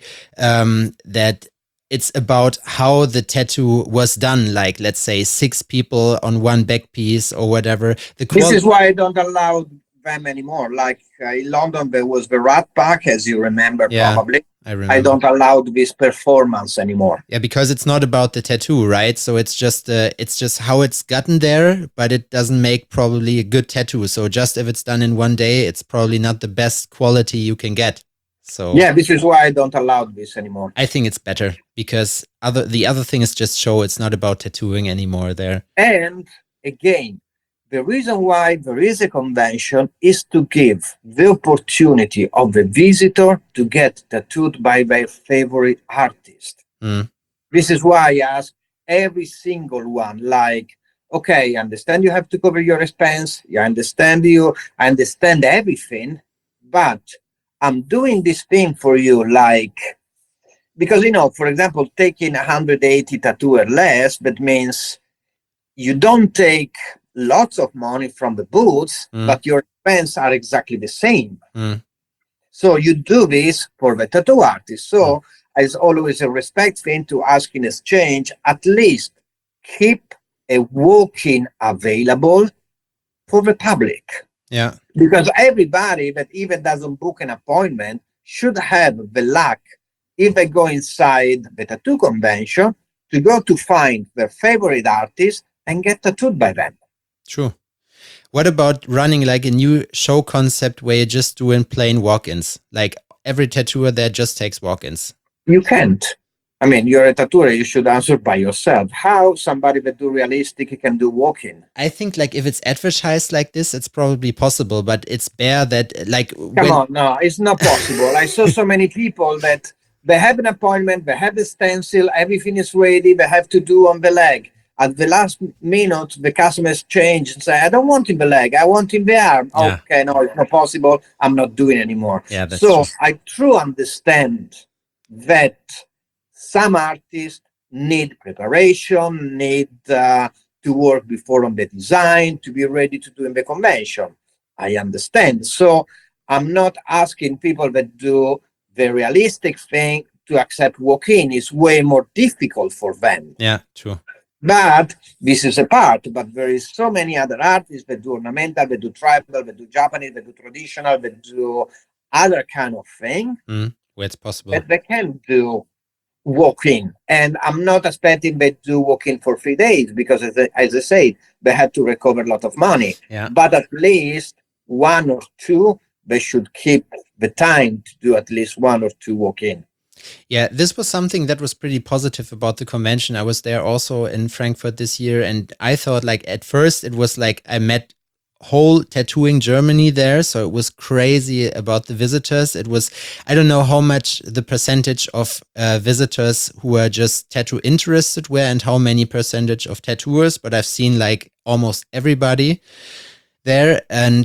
that it's about how the tattoo was done. Like, let's say 6 people on 1 back piece or whatever. This is why I don't allow them anymore. Like in London, there was the Rat Pack, as you remember, probably. I don't allow this performance anymore. Yeah, because it's not about the tattoo, right? So it's just how it's gotten there, but it doesn't make probably a good tattoo. So just if it's done in 1 day, it's probably not the best quality you can get. So yeah, this is why I don't allow this anymore. I think it's better, because the other thing is just show it's not about tattooing anymore there. And again, the reason why there is a convention is to give the opportunity of the visitor to get tattooed by their favorite artist. This is why I ask every single one, like, okay, I understand you have to cover your expense. I understand everything, but I'm doing this thing for you, like, because, for example, taking 180 tattoo or less, that means you don't take lots of money from the booths, but your expenses are exactly the same. So you do this for the tattoo artist. So as always a respect thing to ask in exchange, at least keep a walk-in available for the public. Yeah. Because everybody that even doesn't book an appointment should have the luck, if they go inside the tattoo convention, to go to find their favorite artist and get tattooed by them. True. What about running like a new show concept where you're just doing plain walk-ins? Like every tattooer there just takes walk-ins. You can't. I mean, you're a tattooer, you should answer by yourself. How somebody that do realistic can do walk-in? I think like if it's advertised like this, it's probably possible, but it's bare that like... Come on, no, it's not possible. I saw so many people that they have an appointment, they have the stencil, everything is ready, they have to do on the leg. At the last minute, the customers change and say, I don't want in the leg, I want in the arm. Yeah. Okay, no, it's not possible. I'm not doing anymore. Yeah, that's so true. I truly understand that some artists need preparation, need to work before on the design, to be ready to do in the convention. I understand. So I'm not asking people that do the realistic thing to accept walk-in. It's way more difficult for them. Yeah, true. But this is a part. But there is so many other artists that do ornamental, that do tribal, that do Japanese, that do traditional, that do other kind of thing. Where it's possible. That they can do walk-in. And I'm not expecting they do walk-in for 3 days because, as I said, they had to recover a lot of money. Yeah. But at least 1 or 2, they should keep the time to do at least 1 or 2 walk-in. Yeah, this was something that was pretty positive about the convention. I was there also in Frankfurt this year, and I thought like at first it was like I met whole tattooing Germany there, so it was crazy about the visitors. It was, I don't know how much the percentage of visitors who were just tattoo interested were and how many percentage of tattooers, but I've seen like almost everybody there. And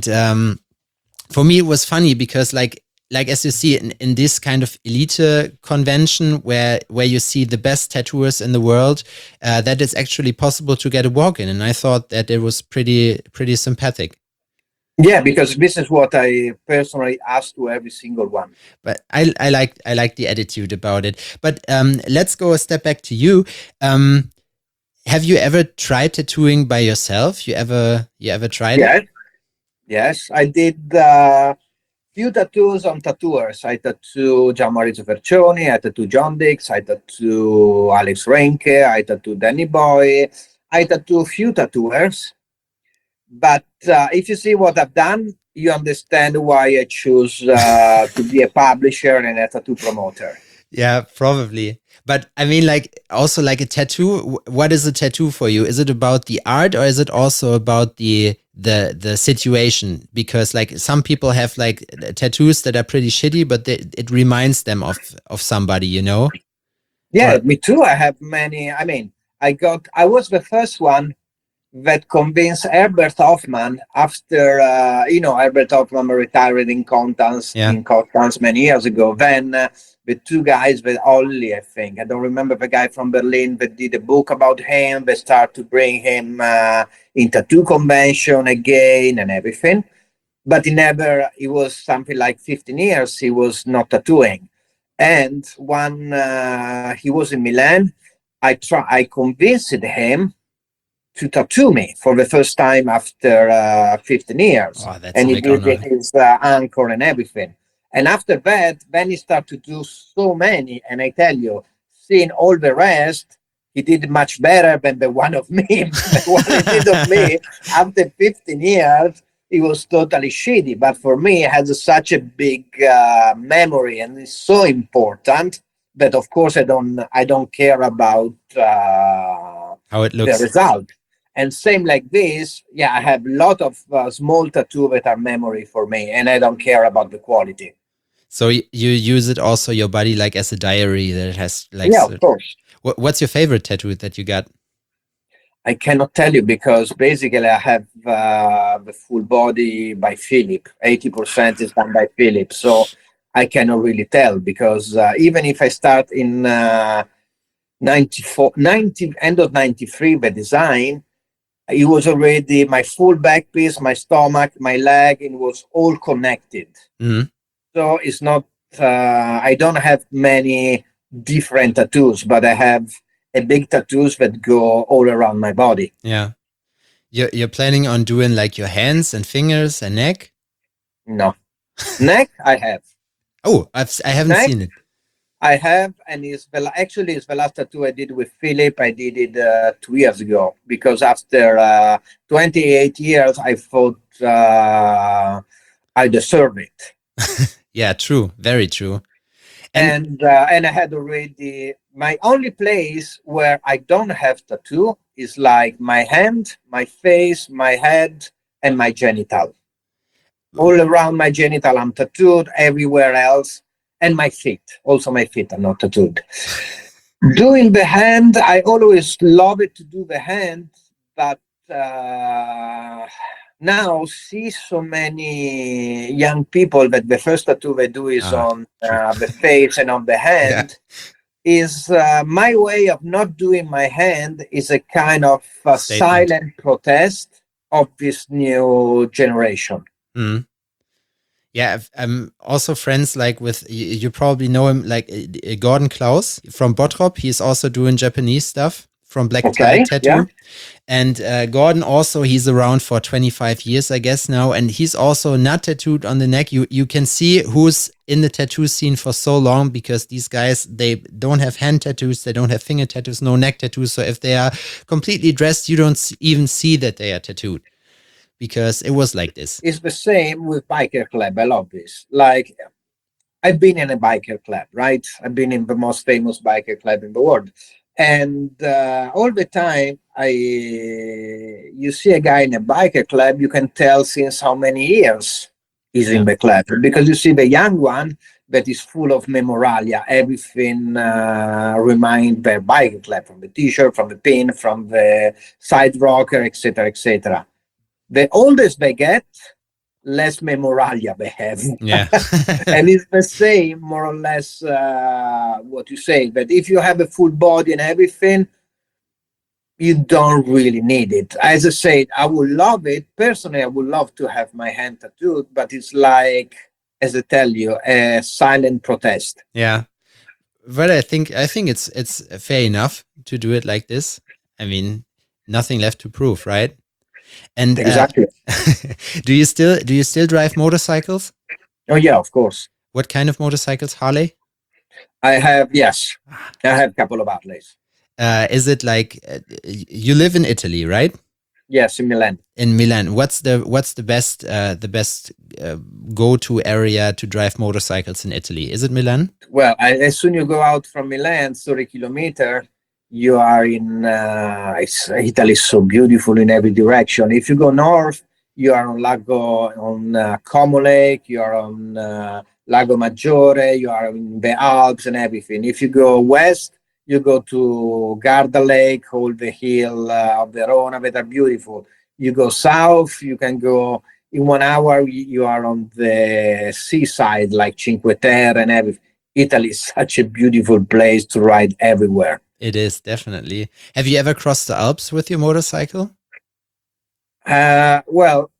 for me it was funny because like as you see in this kind of elite convention where you see the best tattooers in the world, that it's actually possible to get a walk-in. And I thought that it was pretty sympathetic. Yeah, because this is what I personally ask to every single one. But I like the attitude about it. But let's go a step back to you. Have you ever tried tattooing by yourself? You ever tried Yes, it? yes. I did few tattoos on tattooers. I tattoo Gian Maurizio Fercioni, I tattoo John Dix, I tattoo Alex Renke, I tattoo Danny Boy, I tattoo few tattooers. But if you see what I've done, you understand why I choose to be a publisher and a tattoo promoter. Yeah, probably. But I mean, like, also like a tattoo. What is a tattoo for you? Is it about the art, or is it also about the situation? Because like some people have like tattoos that are pretty shitty, but it reminds them of somebody, you know? Yeah, Or me too. I have many. I mean, I was the first one that convinced Herbert Hoffman after, Herbert Hoffman retired yeah, in Constance many years ago. Then the two guys, that only, I think, I don't remember the guy from Berlin that did a book about him. They start to bring him in tattoo convention again and everything. But he was something like 15 years, he was not tattooing. And when he was in Milan, I convinced him to tattoo me for the first time after 15 years. oh, that's a And he big did honor. his anchor and everything. And after that, then he started to do so many. And I tell you, seeing all the rest, he did much better than the one of me. The one he did of me after 15 years, it was totally shitty. But for me, it has such a big memory and it's so important that, of course, I don't care about How it the looks. result. And same like this, yeah, I have a lot of small tattoos that are memory for me, and I don't care about the quality. So you use it also your body like as a diary that it has like. Yeah, of course. What's your favorite tattoo that you got? I cannot tell you because basically I have the full body by Philip. 80% is done by Philip. So I cannot really tell because even if I start in 90, end of 93, the design, it was already my full back piece, my stomach, my leg, it was all connected. Mhm. So it's not, I don't have many different tattoos, but I have a big tattoos that go all around my body. Yeah. You're planning on doing like your hands and fingers and neck? No. Neck, I have. Oh, I haven't Neck, seen it. I have, and it's the last tattoo I did with Philip. I did it 2 years ago because after 28 years, I thought I deserve it. Yeah, true. Very true. And And I had already my only place where I don't have tattoo is like my hand, my face, my head, and my genital. All around my genital, I'm tattooed. Everywhere else, and my feet. Also, my feet are not tattooed. Doing the hand, I always love it to do the hand, but now see so many young people that the first tattoo they do is on true. the face and on the Yeah. hand. Is my way of not doing my hand is a kind of Statement. silent protest of this new generation. Mm. Yeah, I'm also friends like with you probably know him like Gordon Klaus from Bottrop. He's also doing Japanese stuff from Black Okay, Tie Tattoo. yeah. And Gordon also, he's around for 25 years, I guess now, and he's also not tattooed on the neck. You can see who's in the tattoo scene for so long because these guys, they don't have hand tattoos, they don't have finger tattoos, no neck tattoos. So if they are completely dressed, you don't even see that they are tattooed because it was like this. It's the same with biker club. I love this. Like I've been in a biker club, right? I've been in the most famous biker club in the world. And all the time, you see a guy in a biker club, you can tell since how many years he's in the club because you see the young one that is full of memorabilia. Everything reminds their biker club from the T-shirt, from the pin, from the side rocker, etc., etc. The oldest they get, less memorabilia they have. Yeah. And it's the same, more or less, what you say. But if you have a full body and everything, you don't really need it. As I said, I would love it. Personally, I would love to have my hand tattooed, but it's like, as I tell you, a silent protest. Yeah. But I think it's fair enough to do it like this. I mean, nothing left to prove, right? And Exactly. do you still drive motorcycles? Oh yeah, of course. What kind of motorcycles? Harley? I have, yes, I have a couple of outlets. Is it like you live in Italy, right? Yes, in Milan. In Milan. What's the best go-to area to drive motorcycles in Italy? Is it Milan? Well, as soon you go out from Milan, 30 kilometer, you are in Italy is so beautiful in every direction. If you go north, you are on Como Lake, you are on Lago Maggiore, you are in the Alps and everything. If you go west, you go to Garda Lake, all the hill of Verona that are beautiful. You go south, you can go in 1 hour, you are on the seaside like Cinque Terre and everything. Italy is such a beautiful place to ride everywhere. It is, definitely. Have you ever crossed the Alps with your motorcycle? Well,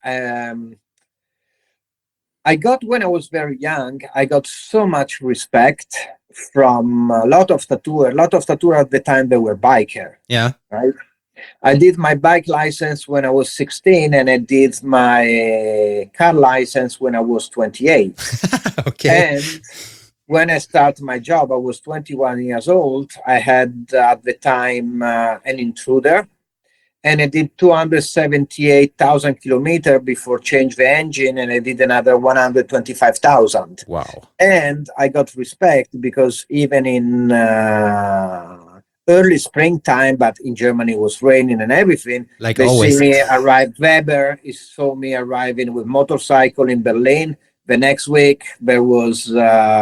I got, when I was very young, I got so much respect from a lot of tattooers. A lot of tattooers at the time, they were biker, Yeah. right? I did my bike license when I was 16, and I did my car license when I was 28. Okay. And when I started my job, I was 21 years old. I had at the time an Intruder, and I did 278,000 kilometers before change the engine, and I did another 125,000. Wow. And I got respect because even in early springtime, but in Germany it was raining and everything. Like they always. see me arrive. Weber saw me arriving with motorcycle in Berlin. The next week there was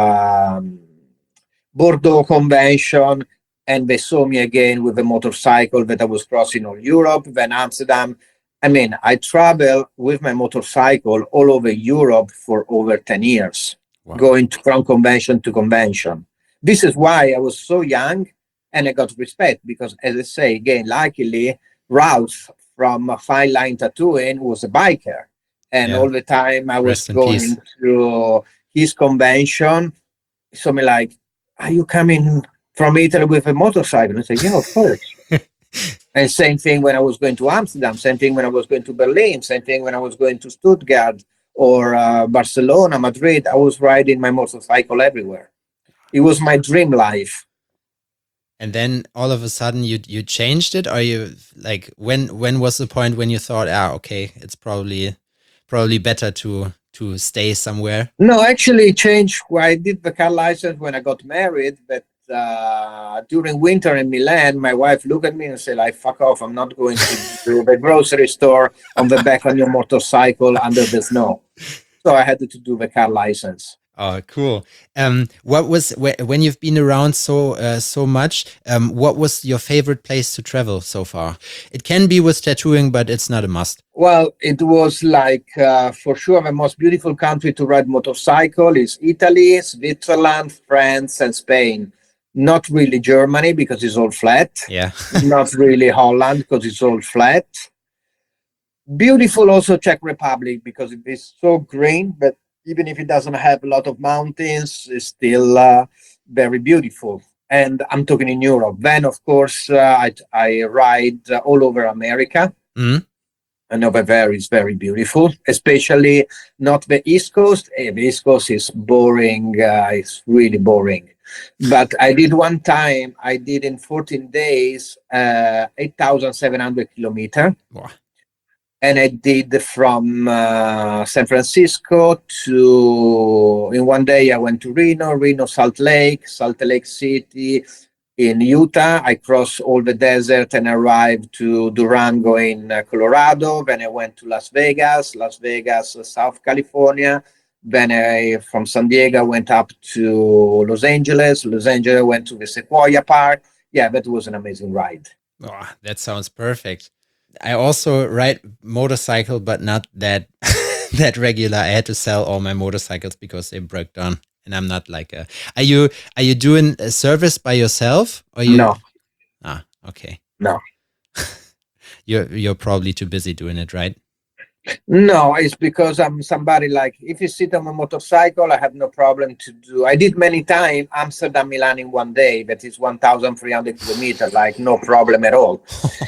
Bordeaux Convention, and they saw me again with a motorcycle that I was crossing all Europe, then Amsterdam. I mean, I traveled with my motorcycle all over Europe for over 10 years, Wow. going from convention to convention. This is why I was so young and I got respect because, as I say, again, luckily, Ralph from Fine Line Tattooing was a biker. And Yeah. all the time I was Rest in going peace. to his convention. So me like, are you coming from Italy with a motorcycle? I said, yeah, of course. And same thing when I was going to Amsterdam, same thing when I was going to Berlin, same thing when I was going to Stuttgart or Barcelona, Madrid. I was riding my motorcycle everywhere. It was my dream life. And then all of a sudden you changed it, or you like when was the point when you thought, okay, it's probably better to stay somewhere? No, actually changed. I did the car license when I got married, but during winter in Milan, my wife looked at me and said, like, fuck off, I'm not going to the grocery store on the back of your motorcycle under the snow. So I had to do the car license. Oh, cool. What was when you've been around so much? What was your favorite place to travel so far? It can be with tattooing, but it's not a must. Well, it was like for sure the most beautiful country to ride motorcycle is Italy, Switzerland, France, and Spain. Not really Germany because it's all flat. Yeah. Not really Holland because it's all flat. Beautiful also Czech Republic because it is so green, but even if it doesn't have a lot of mountains, it's still very beautiful. And I'm talking in Europe. Then, of course, I ride all over America. Mm-hmm. And over there is very beautiful, especially not the East Coast. The East Coast is boring. It's really boring. But I did one time, I did in 14 days, 8,700 kilometers. Wow. And I did from San Francisco to, in one day, I went to Reno, Salt Lake City. In Utah, I crossed all the desert and arrived to Durango in Colorado. Then I went to Las Vegas, South California. Then from San Diego, went up to Los Angeles, went to the Sequoia Park. Yeah, that was an amazing ride. Oh, that sounds perfect. I also ride motorcycle, but not that that regular. I had to sell all my motorcycles because they broke down, and I'm not like a. Are you doing a service by yourself, or you? No. Ah, okay. No. You're probably too busy doing it, right? No, it's because I'm somebody like, if you sit on a motorcycle, I have no problem to do. I did many times Amsterdam, Milan in one day. That is 1,300 kilometers, like no problem at all.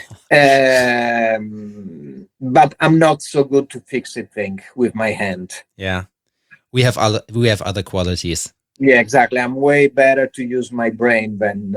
But I'm not so good to fix a thing with my hand. Yeah, we have other qualities. Yeah, exactly. I'm way better to use my brain than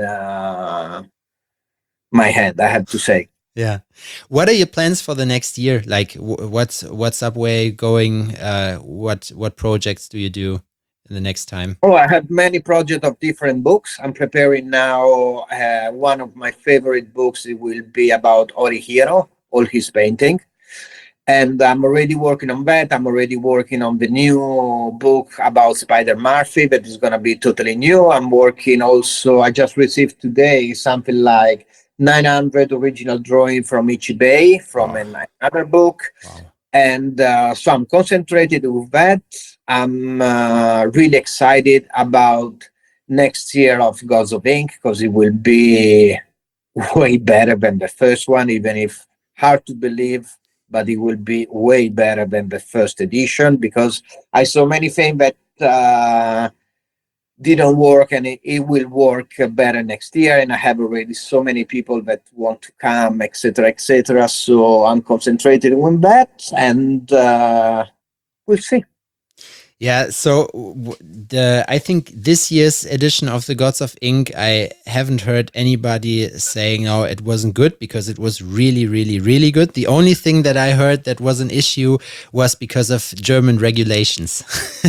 my hand, I have to say. Yeah. What are your plans for the next year? Like, what's Subway going? What projects do you do in the next time? Oh, I have many projects of different books. I'm preparing now. One of my favorite books, it will be about Orihiro, all his painting. And I'm already working on that. I'm already working on the new book about Spider Murphy that is going to be totally new. I'm working also, I just received today something like 900 original drawing from Ichibei from another book. Wow. And so I'm concentrated with that. I'm really excited about next year of Gods of Ink because it will be way better than the first one, even if hard to believe, but it will be way better than the first edition because I saw many things that didn't work, and it will work better next year. And I have already so many people that want to come, etc., etc. So I'm concentrated on that, and we'll see. Yeah, so I think this year's edition of the Gods of Ink, I haven't heard anybody saying, no, it wasn't good, because it was really, really, really good. The only thing that I heard that was an issue was because of German regulations.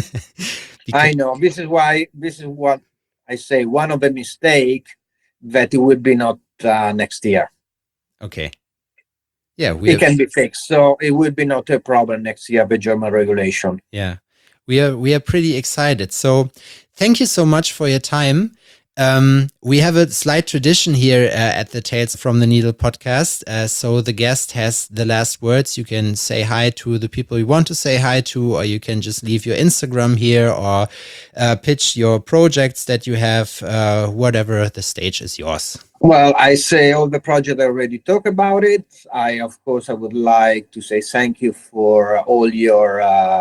I know. This is what I say. One of the mistake that it will be not next year. Okay. Yeah, it can be fixed. So it will be not a problem next year, the German regulation. Yeah. We are pretty excited. So thank you so much for your time. We have a slight tradition here at the Tales from the Needle podcast. So the guest has the last words. You can say hi to the people you want to say hi to, or you can just leave your Instagram here, or pitch your projects that you have. Whatever, the stage is yours. Well, I say all the projects I already talked about it. I would like to say thank you for all your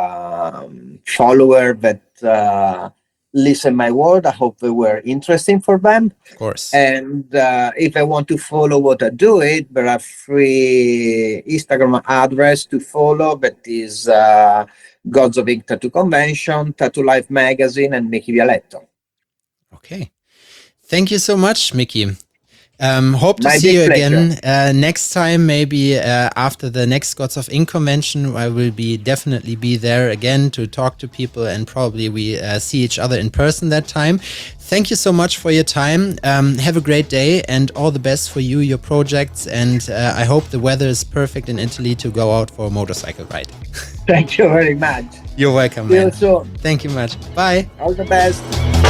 followers that listen my word. I hope they were interesting for them. Of course. And if they want to follow what I do, there are free Instagram address to follow. That is Gods of Ink Tattoo Convention, Tattoo Life Magazine, and Mickey Vialetto. Okay. Thank you so much, Mickey. Hope to see you again next time, maybe after the next Gods of Ink convention. I will definitely be there again to talk to people, and probably we see each other in person that time. Thank you so much for your time. Have a great day, and all the best for you, your projects, and I hope the weather is perfect in Italy to go out for a motorcycle ride. Thank you very much. You're welcome, man. See you soon. Thank you much. Bye. All the best.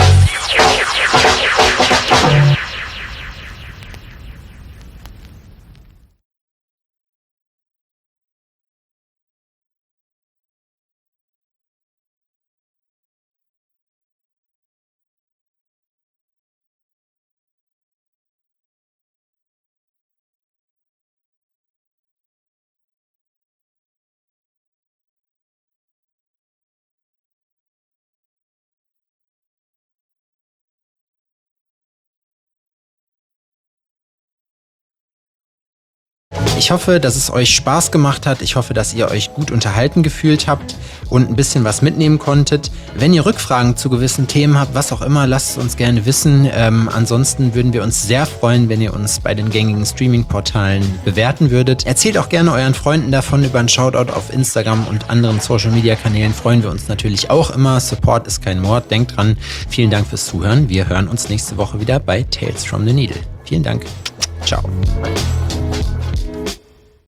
Ich hoffe, dass es euch Spaß gemacht hat. Ich hoffe, dass ihr euch gut unterhalten gefühlt habt und ein bisschen was mitnehmen konntet. Wenn ihr Rückfragen zu gewissen Themen habt, was auch immer, lasst es uns gerne wissen. Ansonsten würden wir uns sehr freuen, wenn ihr uns bei den gängigen Streaming-Portalen bewerten würdet. Erzählt auch gerne euren Freunden davon. Über einen Shoutout auf Instagram und anderen Social-Media-Kanälen freuen wir uns natürlich auch immer. Support ist kein Mord. Denkt dran. Vielen Dank fürs Zuhören. Wir hören uns nächste Woche wieder bei Tales from the Needle. Vielen Dank. Ciao.